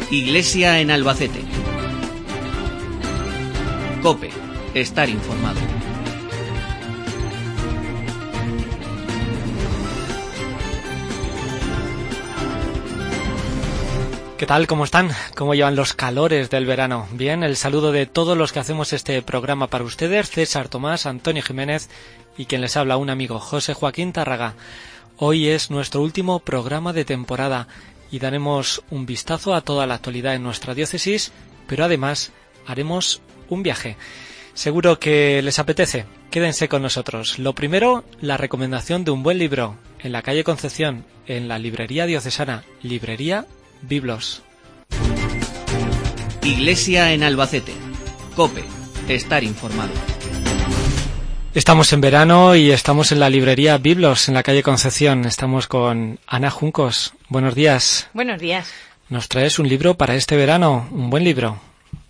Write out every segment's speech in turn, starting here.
Iglesia en Albacete. COPE. Estar informado. ¿Qué tal? ¿Cómo están? ¿Cómo llevan los calores del verano? Bien, el saludo de todos los que hacemos este programa para ustedes, César Tomás, Antonio Jiménez y quien les habla, un amigo, José Joaquín Tárraga. Hoy es nuestro último programa de temporada y daremos un vistazo a toda la actualidad en nuestra diócesis, pero además haremos un viaje. Seguro que les apetece. Quédense con nosotros. Lo primero, la recomendación de un buen libro en la calle Concepción, en la librería diocesana, Librería Biblos. Iglesia en Albacete. COPE. Estar informado. Estamos en verano y estamos en la librería Biblos, en la calle Concepción. Estamos con Ana Juncos. Buenos días. Buenos días. Nos traes un libro para este verano, un buen libro.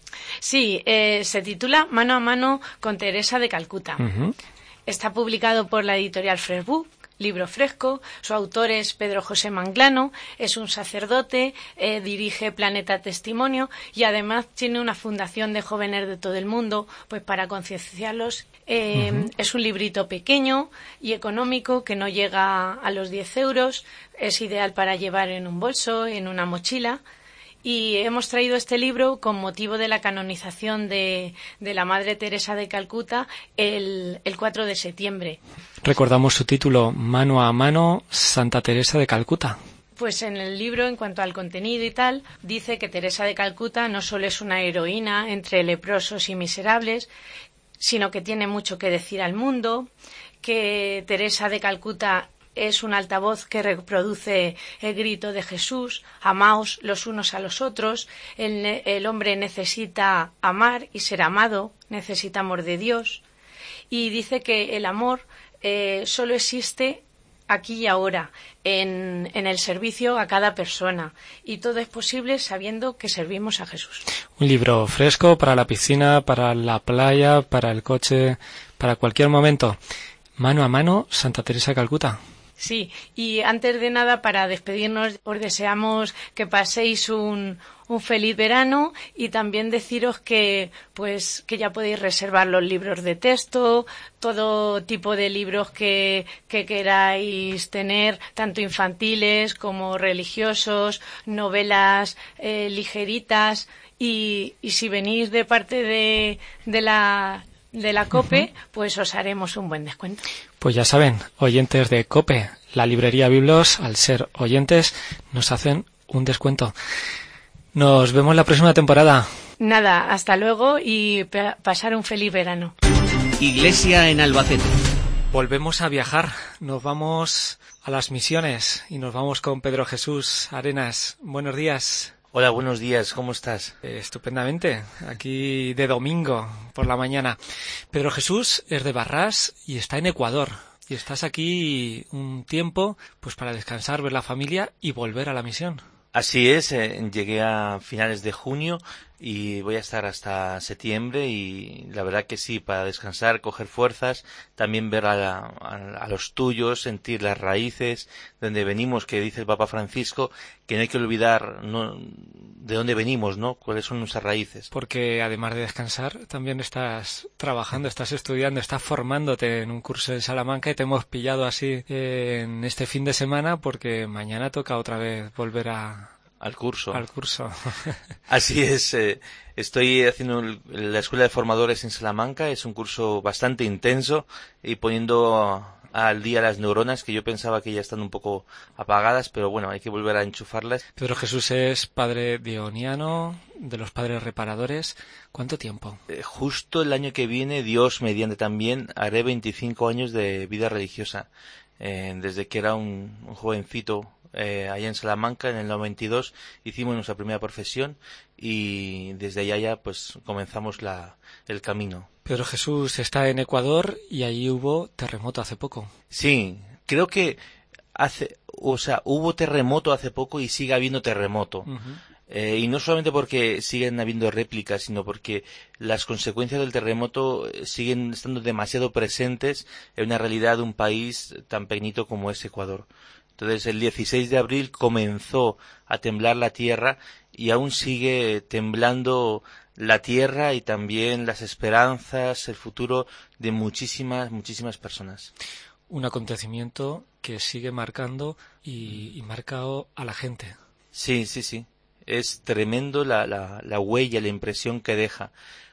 Sí, se titula Mano a mano con Teresa de Calcuta. Está publicado por la editorial Fresh Book, libro fresco. Su autor es Pedro José Manglano, es un sacerdote, dirige Planeta Testimonio y además tiene una fundación de jóvenes de todo el mundo pues para concienciarlos. Es un librito pequeño y económico que no llega a los 10 euros. Es ideal para llevar en un bolso, en una mochila. Y hemos traído este libro con motivo de la canonización de la Madre Teresa de Calcuta el 4 de septiembre. Recordamos su título, Mano a mano, Santa Teresa de Calcuta. Pues en el libro, en cuanto al contenido y tal, dice que Teresa de Calcuta no solo es una heroína entre leprosos y miserables, sino que tiene mucho que decir al mundo, que Teresa de Calcuta es un altavoz que reproduce el grito de Jesús, amaos los unos a los otros. El hombre necesita amar y ser amado, necesita amor de Dios. Y dice que el amor solo existe aquí y ahora, en el servicio a cada persona. Y todo es posible sabiendo que servimos a Jesús. Un libro fresco para la piscina, para la playa, para el coche, para cualquier momento. Mano a mano, Santa Teresa de Calcuta. Sí, y antes de nada, para despedirnos, os deseamos que paséis un feliz verano y también deciros que ya podéis reservar los libros de texto, todo tipo de libros que queráis tener, tanto infantiles como religiosos, novelas ligeritas, y si venís de parte de la COPE, pues os haremos un buen descuento. Pues ya saben, oyentes de COPE, la librería Biblos, al ser oyentes, nos hacen un descuento. Nos vemos la próxima temporada. Nada, hasta luego y pasar un feliz verano. Iglesia en Albacete. Volvemos a viajar, nos vamos a las misiones y nos vamos con Pedro Jesús Arenas. Buenos días. Hola, buenos días, ¿cómo estás? Estupendamente, aquí de domingo por la mañana. Pedro Jesús es de Barrás y está en Ecuador. Y estás aquí un tiempo pues para descansar, ver la familia y volver a la misión. Así es, llegué a finales de junio y voy a estar hasta septiembre y la verdad que sí, para descansar, coger fuerzas, también ver a los tuyos, sentir las raíces de donde venimos, que dice el Papa Francisco, que no hay que olvidar de dónde venimos, ¿no? Cuáles son nuestras raíces. Porque además de descansar, también estás trabajando, estás estudiando, estás formándote en un curso en Salamanca y te hemos pillado así en este fin de semana porque mañana toca otra vez volver al curso. Así es, estoy haciendo la Escuela de Formadores en Salamanca, es un curso bastante intenso y poniendo al día las neuronas que yo pensaba que ya están un poco apagadas, pero bueno, hay que volver a enchufarlas. Pedro Jesús es padre dioniano, de los padres reparadores. ¿Cuánto tiempo? Justo el año que viene, Dios mediante también, haré 25 años de vida religiosa. Desde que era un jovencito, allá en Salamanca, en el 92, hicimos nuestra primera profesión y desde allá ya pues comenzamos el camino. Pedro Jesús está en Ecuador y allí hubo terremoto hace poco. Sí, creo que hubo terremoto hace poco y sigue habiendo terremoto. Y no solamente porque siguen habiendo réplicas, sino porque las consecuencias del terremoto siguen estando demasiado presentes en una realidad de un país tan pequeñito como es Ecuador. Entonces el 16 de abril comenzó a temblar la tierra y aún sigue temblando la tierra y también las esperanzas, el futuro de muchísimas, muchísimas personas. Un acontecimiento que sigue marcando y marca a la gente. Sí. Es tremendo la huella, la impresión que deja.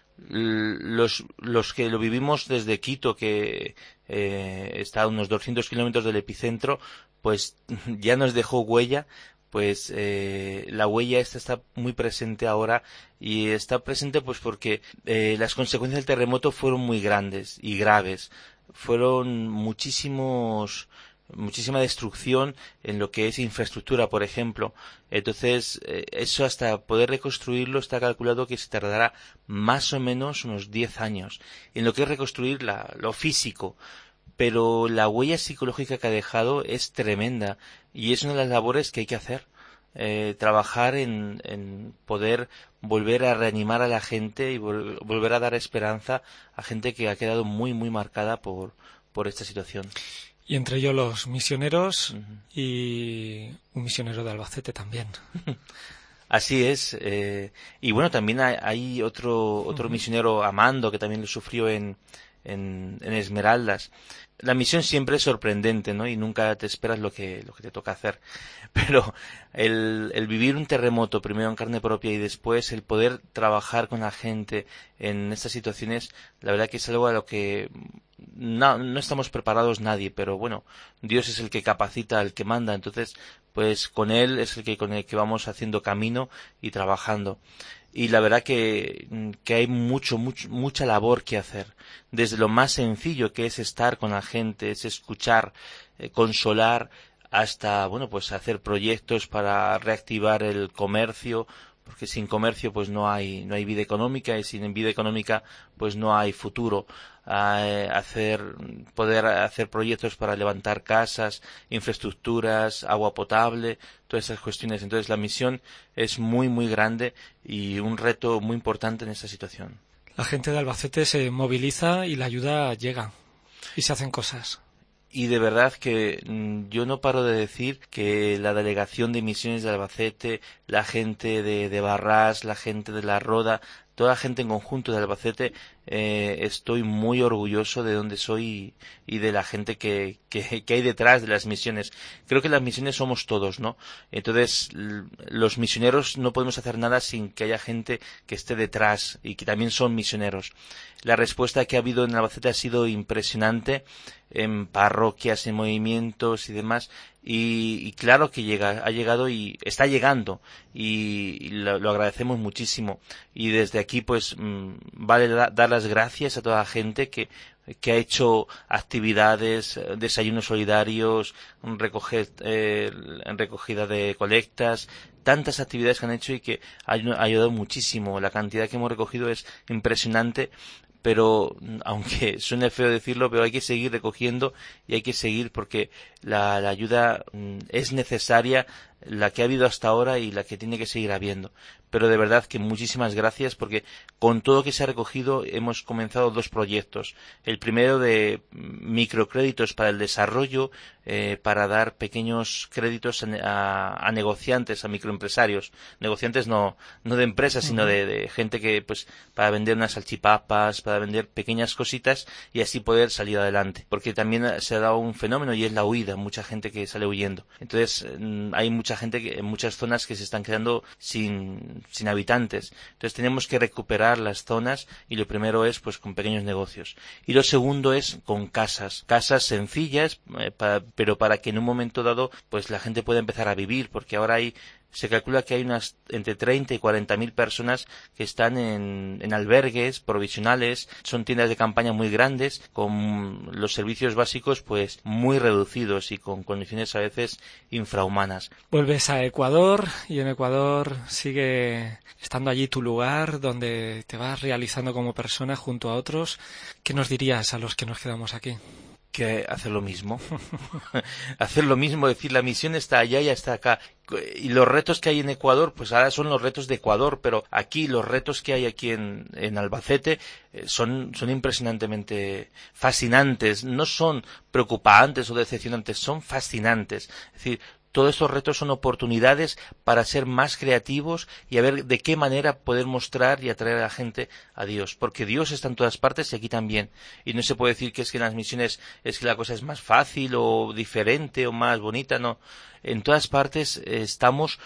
Los que lo vivimos desde Quito, que está a unos 200 kilómetros del epicentro, pues ya nos dejó huella. Pues la huella esta está muy presente ahora, y está presente pues porque las consecuencias del terremoto fueron muy grandes y graves. Fueron muchísima destrucción en lo que es infraestructura, por ejemplo. Entonces, eso hasta poder reconstruirlo está calculado que se tardará más o menos unos 10 años. En lo que es reconstruir lo físico. Pero la huella psicológica que ha dejado es tremenda, y es una de las labores que hay que hacer. Trabajar en poder volver a reanimar a la gente y volver a dar esperanza a gente que ha quedado muy, muy marcada por esta situación. Y entre ellos los misioneros. Uh-huh. Y un misionero de Albacete también. Así es. Y bueno, también hay otro misionero, Amando, que también lo sufrió en Esmeraldas. La misión siempre es sorprendente, ¿no? Y nunca te esperas lo que te toca hacer. Pero el vivir un terremoto, primero en carne propia y después el poder trabajar con la gente en estas situaciones, la verdad que es algo a lo que no estamos preparados nadie, pero bueno, Dios es el que capacita, el que manda, entonces pues con Él es con el que vamos haciendo camino y trabajando. Y la verdad que hay mucha labor que hacer. Desde lo más sencillo, que es estar con la gente, es escuchar, consolar, hasta, bueno, pues hacer proyectos para reactivar el comercio, porque sin comercio pues no hay vida económica, y sin vida económica pues no hay futuro. Poder hacer proyectos para levantar casas, infraestructuras, agua potable, todas esas cuestiones. Entonces la misión es muy, muy grande y un reto muy importante en esta situación. La gente de Albacete se moviliza y la ayuda llega y se hacen cosas. Y de verdad que yo no paro de decir que la delegación de misiones de Albacete, la gente de Barrás, la gente de La Roda, toda la gente en conjunto de Albacete, estoy muy orgulloso de donde soy y de la gente que hay detrás de las misiones. Creo que las misiones somos todos, ¿no? Entonces, los misioneros no podemos hacer nada sin que haya gente que esté detrás y que también son misioneros. La respuesta que ha habido en Albacete ha sido impresionante, en parroquias, en movimientos y demás. Y claro que ha llegado y está llegando, y lo agradecemos muchísimo. Y desde aquí pues vale dar las gracias a toda la gente que ha hecho actividades, desayunos solidarios, recogida de colectas, tantas actividades que han hecho y que ha ayudado muchísimo. La cantidad que hemos recogido es impresionante. Pero, aunque suene feo decirlo, pero hay que seguir recogiendo y hay que seguir, porque la ayuda es necesaria, la que ha habido hasta ahora y la que tiene que seguir habiendo. Pero de verdad que muchísimas gracias, porque con todo lo que se ha recogido hemos comenzado 2 proyectos. El primero de microcréditos para el desarrollo, para dar pequeños créditos a negociantes, a microempresarios. Negociantes no de empresas, sino de gente que, pues, para vender unas salchipapas, para vender pequeñas cositas y así poder salir adelante. Porque también se ha dado un fenómeno y es la huida, mucha gente que sale huyendo. Entonces, hay mucha gente en muchas zonas que se están quedando sin habitantes. Entonces tenemos que recuperar las zonas, y lo primero es pues con pequeños negocios. Y lo segundo es con casas sencillas, pero para que en un momento dado pues la gente pueda empezar a vivir, porque ahora se calcula que hay unas entre 30 y 40.000 personas que están en albergues provisionales. Son tiendas de campaña muy grandes, con los servicios básicos pues muy reducidos y con condiciones a veces infrahumanas. Vuelves a Ecuador, y en Ecuador sigue estando allí tu lugar, donde te vas realizando como persona junto a otros. ¿Qué nos dirías a los que nos quedamos aquí? que hacer lo mismo. Hacer lo mismo, decir, la misión está allá y está acá. Y los retos que hay en Ecuador, pues ahora son los retos de Ecuador, pero aquí los retos que hay aquí en Albacete son impresionantemente fascinantes. No son preocupantes o decepcionantes, son fascinantes. Es decir, todos estos retos son oportunidades para ser más creativos y a ver de qué manera poder mostrar y atraer a la gente a Dios. Porque Dios está en todas partes y aquí también. Y no se puede decir que es que en las misiones es que la cosa es más fácil o diferente o más bonita, no. En todas partes estamos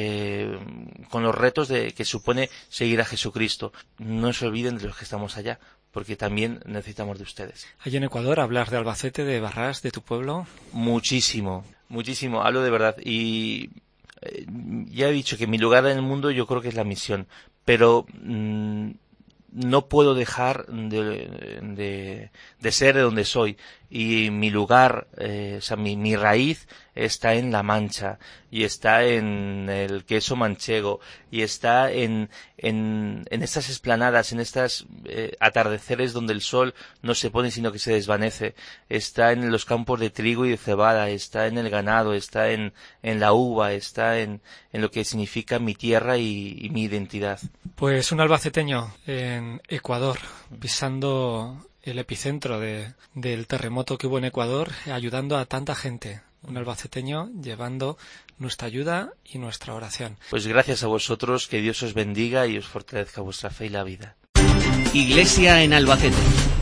con los retos que supone seguir a Jesucristo. No se olviden de los que estamos allá, porque también necesitamos de ustedes. Allí en Ecuador, hablar de Albacete, de Barrás, de tu pueblo. Muchísimo, hablo de verdad. Y ya he dicho que mi lugar en el mundo yo creo que es la misión, pero no puedo dejar de ser de donde soy. Y mi lugar, mi raíz está en La Mancha, y está en el queso manchego, y está en estas esplanadas, en estas atardeceres donde el sol no se pone sino que se desvanece, está en los campos de trigo y de cebada, está en el ganado, está en la uva, está en lo que significa mi tierra y mi identidad. Pues un albaceteño en Ecuador, pisando el epicentro del terremoto que hubo en Ecuador, ayudando a tanta gente. Un albaceteño llevando nuestra ayuda y nuestra oración. Pues gracias a vosotros, que Dios os bendiga y os fortalezca vuestra fe y la vida. Iglesia en Albacete.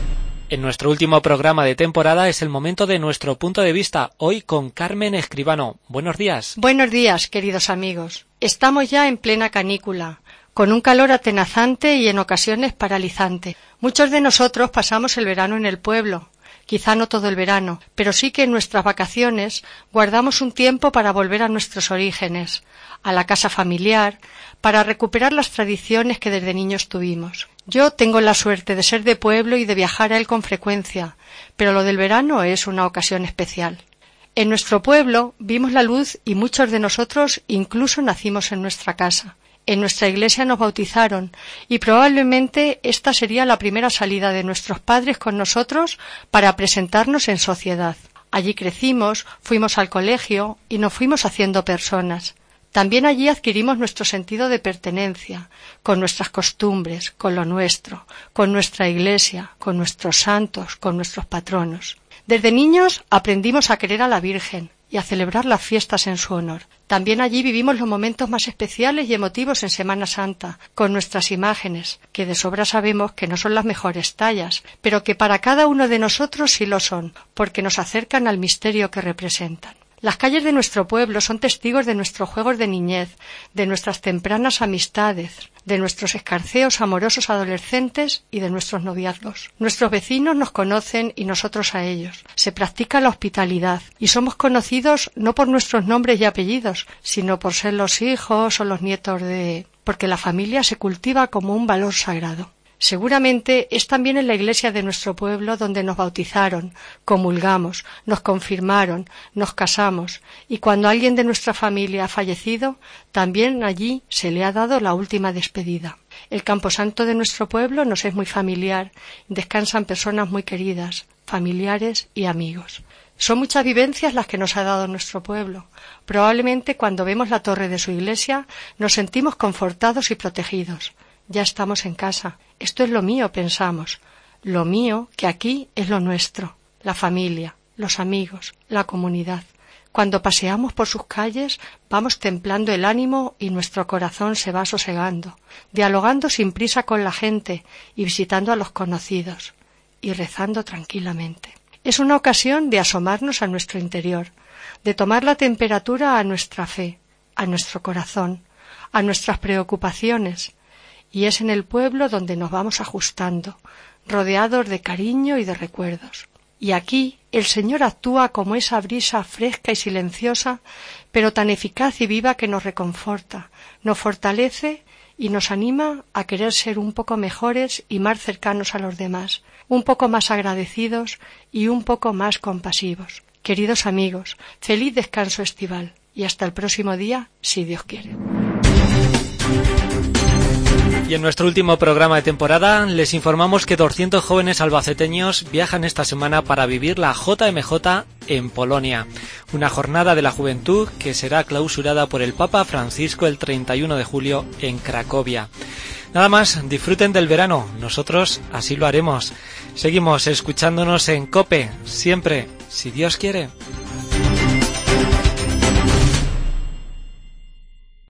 En nuestro último programa de temporada es el momento de nuestro punto de vista, hoy con Carmen Escribano. Buenos días. Buenos días, queridos amigos. Estamos ya en plena canícula, con un calor atenazante y en ocasiones paralizante. Muchos de nosotros pasamos el verano en el pueblo, quizá no todo el verano, pero sí que en nuestras vacaciones guardamos un tiempo para volver a nuestros orígenes, a la casa familiar, para recuperar las tradiciones que desde niños tuvimos. Yo tengo la suerte de ser de pueblo y de viajar a él con frecuencia, pero lo del verano es una ocasión especial. En nuestro pueblo vimos la luz y muchos de nosotros incluso nacimos en nuestra casa. En nuestra iglesia nos bautizaron y probablemente esta sería la primera salida de nuestros padres con nosotros para presentarnos en sociedad. Allí crecimos, fuimos al colegio y nos fuimos haciendo personas. También allí adquirimos nuestro sentido de pertenencia, con nuestras costumbres, con lo nuestro, con nuestra iglesia, con nuestros santos, con nuestros patronos. Desde niños aprendimos a querer a la Virgen y a celebrar las fiestas en su honor. También allí vivimos los momentos más especiales y emotivos en Semana Santa, con nuestras imágenes, que de sobra sabemos que no son las mejores tallas, pero que para cada uno de nosotros sí lo son, porque nos acercan al misterio que representan. Las calles de nuestro pueblo son testigos de nuestros juegos de niñez, de nuestras tempranas amistades, de nuestros escarceos amorosos adolescentes y de nuestros noviazgos. Nuestros vecinos nos conocen y nosotros a ellos. Se practica la hospitalidad y somos conocidos no por nuestros nombres y apellidos, sino por ser los hijos o los nietos porque la familia se cultiva como un valor sagrado. Seguramente es también en la iglesia de nuestro pueblo donde nos bautizaron, comulgamos, nos confirmaron, nos casamos, y cuando alguien de nuestra familia ha fallecido, también allí se le ha dado la última despedida. El camposanto de nuestro pueblo nos es muy familiar, descansan personas muy queridas, familiares y amigos. Son muchas vivencias las que nos ha dado nuestro pueblo. Probablemente cuando vemos la torre de su iglesia nos sentimos confortados y protegidos. Ya estamos en casa. Esto es lo mío, pensamos. Lo mío, que aquí es lo nuestro. La familia, los amigos, la comunidad. Cuando paseamos por sus calles, vamos templando el ánimo y nuestro corazón se va sosegando, dialogando sin prisa con la gente y visitando a los conocidos, y rezando tranquilamente. Es una ocasión de asomarnos a nuestro interior, de tomar la temperatura a nuestra fe, a nuestro corazón, a nuestras preocupaciones, y es en el pueblo donde nos vamos ajustando, rodeados de cariño y de recuerdos. Y aquí el Señor actúa como esa brisa fresca y silenciosa, pero tan eficaz y viva que nos reconforta, nos fortalece y nos anima a querer ser un poco mejores y más cercanos a los demás, un poco más agradecidos y un poco más compasivos. Queridos amigos, feliz descanso estival y hasta el próximo día, si Dios quiere. Y en nuestro último programa de temporada les informamos que 200 jóvenes albaceteños viajan esta semana para vivir la JMJ en Polonia, una jornada de la juventud que será clausurada por el Papa Francisco el 31 de julio en Cracovia. Nada más, disfruten del verano, nosotros así lo haremos. Seguimos escuchándonos en COPE, siempre, si Dios quiere.